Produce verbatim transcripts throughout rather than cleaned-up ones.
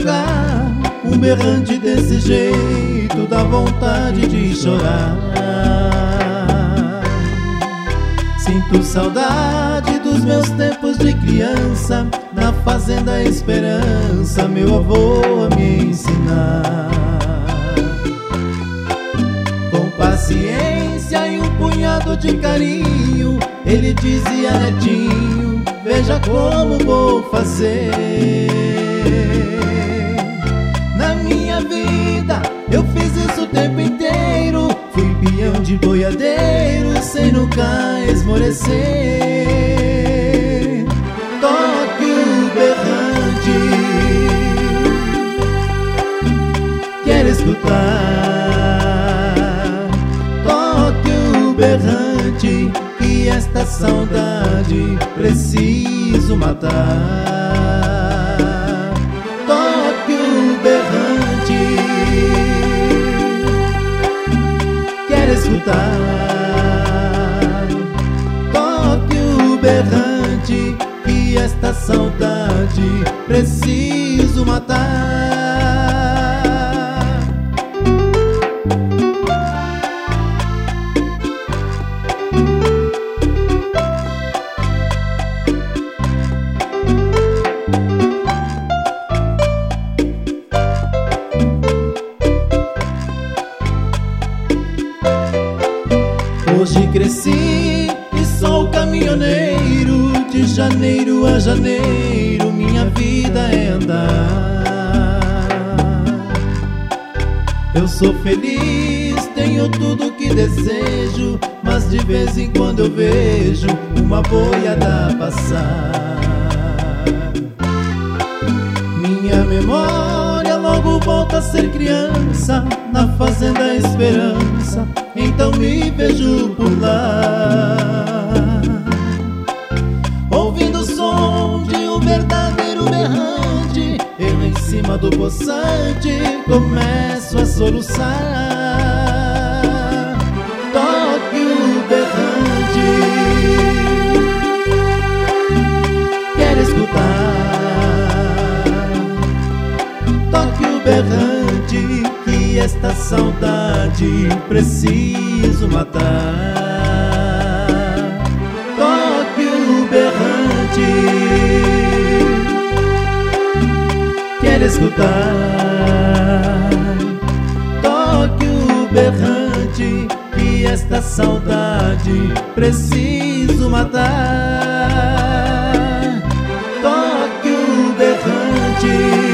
jogar. Um berrante desse jeito dá vontade de chorar. Sinto saudade dos meus tempos de criança, na fazenda Esperança, meu avô a me ensinar. Com paciência e um punhado de carinho, ele dizia: netinho, veja como vou fazer. Na minha vida eu fiz isso o tempo inteiro, fui peão de boiadeiro sem nunca esmorecer. Toque o berrante, quero escutar. Toque o berrante, que esta saudade preciso matar. Toque o berrante, quero escutar. Toque o berrante, que esta saudade preciso matar. Hoje cresci e sou caminhoneiro, de janeiro a janeiro minha vida é andar. Eu sou feliz, tenho tudo que desejo, mas de vez em quando eu vejo uma boiada passar. Minha memória logo volta a ser criança, na fazenda Esperança, então me vejo por lá, ouvindo o som de um verdadeiro berrante. Eu em cima do poçante começo a soluçar. Toque o berrante, quero escutar. Toque o berrante, que esta saudade preciso matar. Toque o berrante, quero escutar. Toque o berrante, que esta saudade preciso matar. Toque o berrante,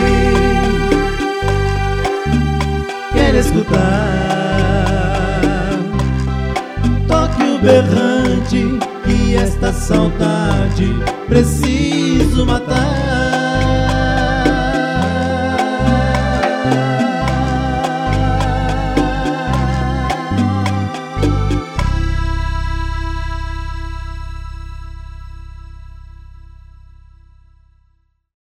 quero escutar. Toque o berrante, que esta saudade preciso matar.